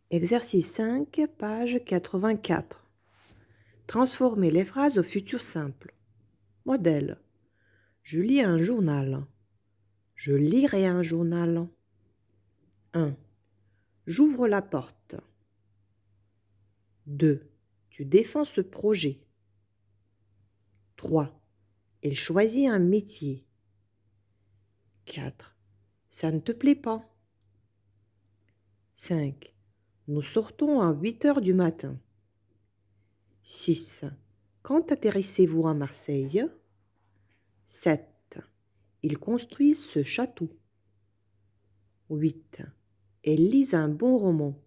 Exercice 5, page 84. Transformez les phrases au futur simple. Modèle. Je lis un journal. Je lirai un journal. 1. J'ouvre la porte. 2. Tu défends ce projet. 3. Elle choisit un métier. 4. Ça ne te plaît pas. 5. Nous sortons à 8 heures du matin. 6. Quand atterrissez-vous à Marseille? 7. Ils construisent ce château. 8. Elles lisent un bon roman.